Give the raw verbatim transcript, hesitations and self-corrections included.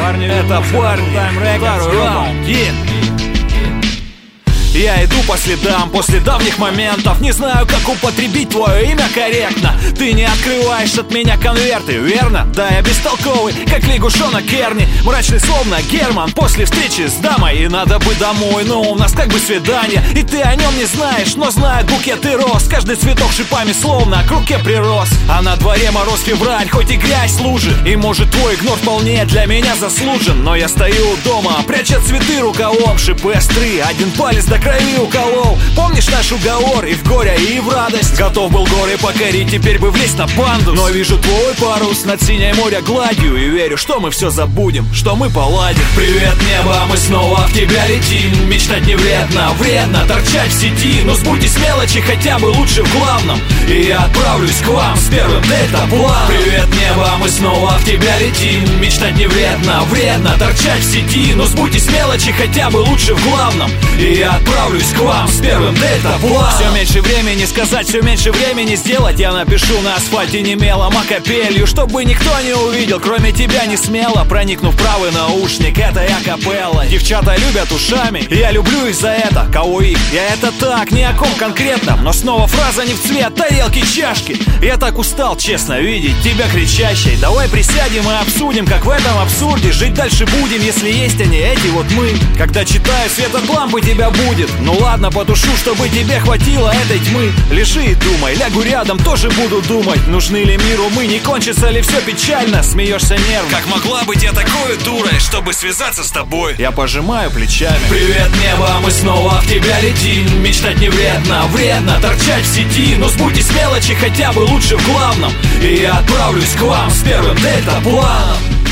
парни, это парни. Time Records, Второй раунд. Yeah. Я иду по следам после давних моментов. Не знаю, как употребить твое имя корректно. Ты не открываешь от меня конверты, верно? Да, я бестолковый, как лягушонок Керни. Мрачный словно Герман после встречи с дамой. И надо бы домой, но у нас как бы свидание. И ты о нем не знаешь, но знает букет и роз. Каждый цветок шипами словно к руке прирос. А на дворе мороз февраль, хоть и грязь лужи. И может твой игнор вполне для меня заслужен. Но я стою дома, пряча цветы рукавом. Шипы остры, один палец до крови уколол. Помнишь наш уговор и в горе, и в радость? Готов был горы покорить, теперь бы влезть на пандус. Но вижу твой парус над синей моря гладью. И верю, что мы все забудем, что мы поладим. Привет, небо, мы снова в тебя летим. Мечтать не вредно, вредно торчать в сети. Но сбудьтесь мелочи, хотя бы лучше в главном. И я отправлюсь к вам с первым дельта-планом. Привет, небо, мы снова в тебя летим. Мечтать не вредно, вредно торчать в сети. Но сбудьтесь мелочи, хотя бы лучше в главном. И я отправлюсь к вам с первым дельта-планом. Все меньше времени сказать, все меньше времени сделать. Я напишу на асфальте не мелом, а капелью, чтобы никто не увидел, кроме тебя не смело. Проникнув в правый наушник, это я капелла. Девчата любят ушами, я люблю их за это. Кого их? Я это так, ни о ком конкретном. Но снова фраза не в цвет тарелки, чашки. Я так устал, честно, видеть тебя кричащей. Давай присядем и обсудим, как в этом абсурде жить дальше будем, если есть они, эти вот мы. Когда читаю, свет от лампы тебя будет. Ну ладно, потушу, чтобы тебе хватило этой тьмы. Лежи и думай, лягу рядом, тоже буду думать. Нужны ли миру мы, не кончится ли все печально? Смеешься нервно. Как могла быть я такой дурой, чтобы связаться с тобой? Я пожимаю плечами. Привет, небо, мы снова в тебя летим. Мечтать не вредно, вредно торчать в сети. Но сбудьтесь мелочи, хотя бы лучше в главном. И я отправлюсь к вам с первым дельта-планом.